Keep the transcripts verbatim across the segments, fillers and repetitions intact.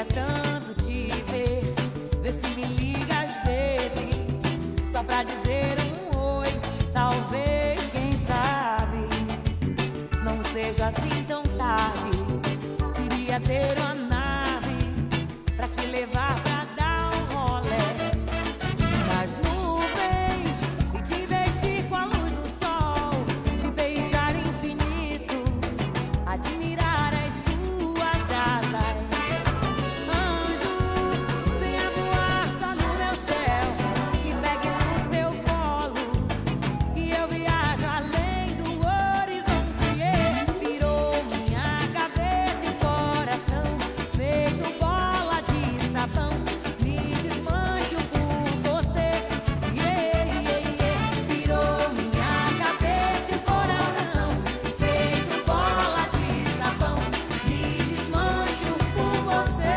Queria tanto te ver, vê se me liga às vezes, só pra dizer um oi, talvez, quem sabe, não seja assim tão tarde. Queria ter uma nave pra te levar pra dar um rolê nas nuvens e te vestir com a luz do sol, te beijar infinito, admirar as suas asas. Anjo, venha voar só no meu céu, me pegue no teu colo e eu viajo além do horizonte. E virou minha cabeça e coração, feito bola de sabão, me desmancho por você. Yeah, yeah, yeah. Virou minha cabeça e coração, feito bola de sabão, me desmancho por você.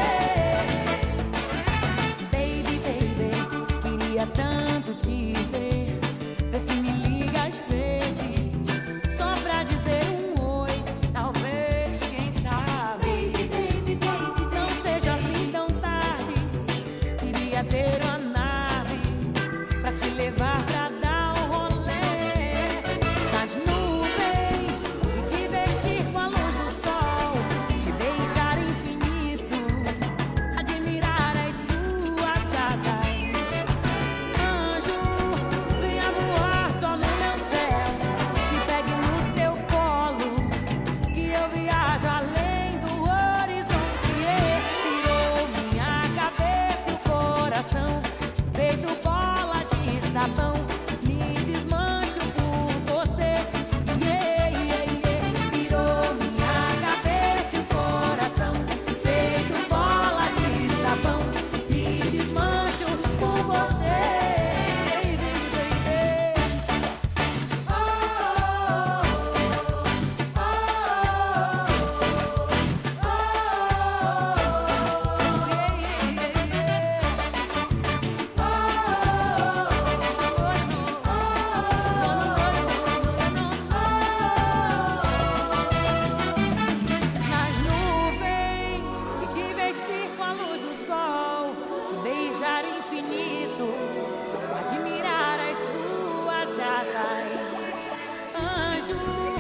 Baby, baby, queria tanto te ver, vê se me liga às vezes, só pra dizer um oi, talvez, quem sabe. Baby, baby, baby, não seja assim tão tarde. Queria ter uma nave pra te levar pra dar um rolê nas nuvens e te vestir com a luz do sol, te beijar infinito, admirar as suas asas. Anjo, venha voar só no meu céu, me pegue no teu colo que eu viajo além do horizonte. E virou minha cabeça e o coração, feito bola de sabão, me desmancho por você. Yeah, yeah, yeah. Virou minha cabeça e o coração, feito bola de sabão, me desmancho por você. Baby, baby. Oh, oh, oh, oh, yeah, yeah, yeah. Nas nuvens e te vestir com a luz do sol, te beijar infinito, admirar as suas asas. Anjo,